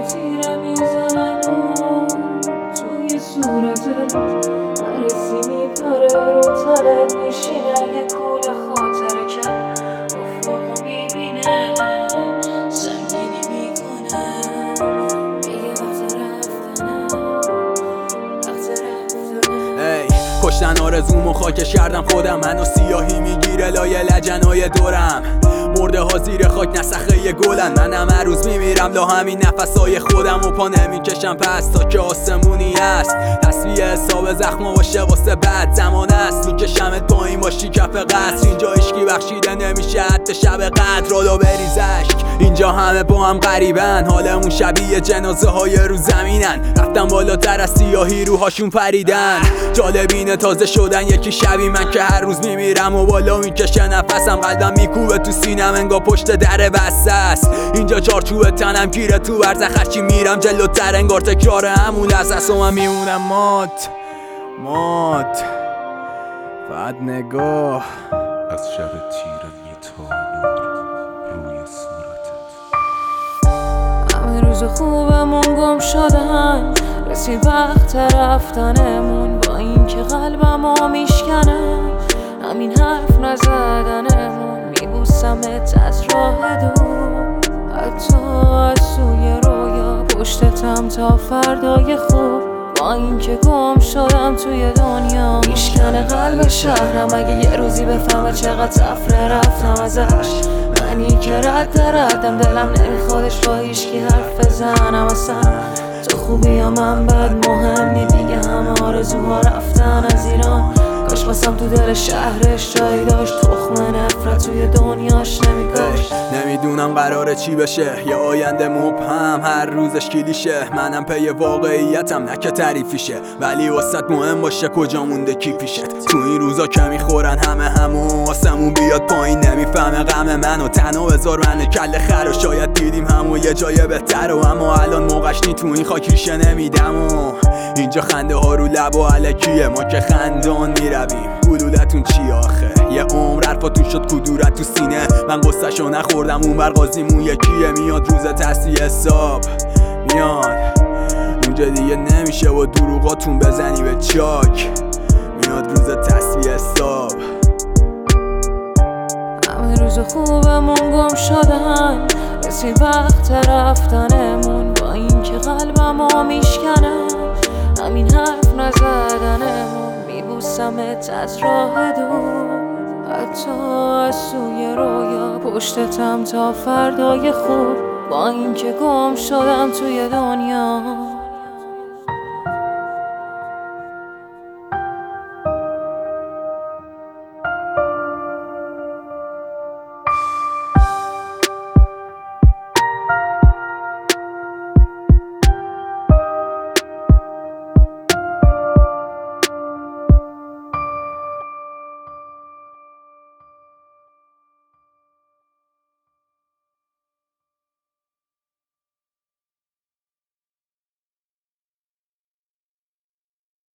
تیره میزنن توی صورتت، نرسی میپره رو تنت، میشینه یه کوله خاطره که افاقو میبینه، سنگینی میکنه، میگه وقت رفتنه، وقت رفتنه. کشتن آرزومو خاکش کردم خودم، منو سیاهی میگیره لایه لجنای دورم، مرده ها زیر خاک نسخه گلن، منم هر روز میمیرم لا همین نفسای خودم و پا نمیکشم پس تا که آسمونی است، تصویه حساب زخما باشه واسه بعد زمان است، میکشمت پایین باشی کف قصر، اینجا عشقی بخشیده نمیشه حتی شب قدر، رالو بریز اشک، اینجا همه با هم غریبن، حالمون شبیه جنازه های رو زمینن، رفتم بالاتر از سیاهی روهاشون پریدن، جالبینه تازه شدن یکی شبی من که هر روز میمیرم و بالا میکشه نفسم، قلبم میکوبه تو سینم انگار پشت در بسته است، اینجا چارچوب تنم گیره تو برزخ، هرچی میرم جلوتر انگار تکرار همون لحظه است و من میمونم مات فقط نگاه از شب تیره میتانور روی صورتت. همه روز خوبمون گم شدن، رسید وقت رفتنمون، با این که قلبمو میشکنه همین حرف نزدنمون، میبوسمت از راه دور، حتی از سوی رویا، پشتتم تا فردای خوب، با این که گم شدم توی دنیا، میشکنه قلب شهرم اگه یه روزی بفهمه چقدر تفره رفتم ازش، منی که ردم دلم نمیخوادش با هیچکی حرف بزنم اصلا، تو خوبی یا من بد مهم نی دیگه، همه آرزوها رفتن از ایران، کاش واسم تو دل شهرش جایی داشت، تخم نفرت توی دنیاش نمیکاشت. نمیدونم قراره چی بشه، یه آینده مبهم هر روزش کلیشه، منم پی واقعیتم نه که تعریفیشه، ولی واسط مهم باشه کجا مونده کی پیشت، تو این روزا که میخورن همون واسمون بیاد پایین، نمیفهمه غم منو تنها بذار من کله خر، و شاید دیدیم همو یه جای بهتر، و اما الان موقعش نی تو این خاک ریشه نمیدم، و اینجا خنده ها رو لب و علکیه، ما که خندان میرویم گلولتون چی آخه، یه عمر حرفاتون شد کدورت تو سینه، من قصه‌شو نخوردم اون بر قاضیمون یکیه، میاد روز تصحیح حساب، میاد اونجا دیگه نمیشه با دروغاتون بزنی به چاک، میاد روز تصحیح حساب. همه روز خوبمون گم شدن، رسید وقت رفتنمون، با این که قلبمو میشکنه همین حرف نزدنمون، میبوسمت از راه دور، حتی از سوی رویا، پشتتم تا فردای خوب، با این که گم شدم توی دنیا.